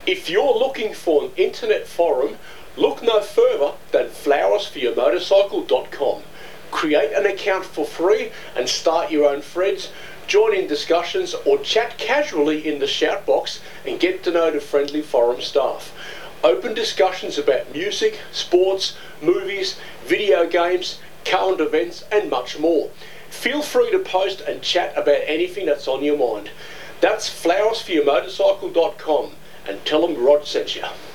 If you're looking for an internet forum, look no further than flowersforyourmotorcycle.com. Create an account for free and start your own threads, join in discussions or chat casually in the shout box and get to know the friendly forum staff. Open discussions about music, sports, movies, video games, current events and much more. Feel free to post and chat about anything that's on your mind. That's flowersforyourmotorcycle.com and tell them Rod sent you.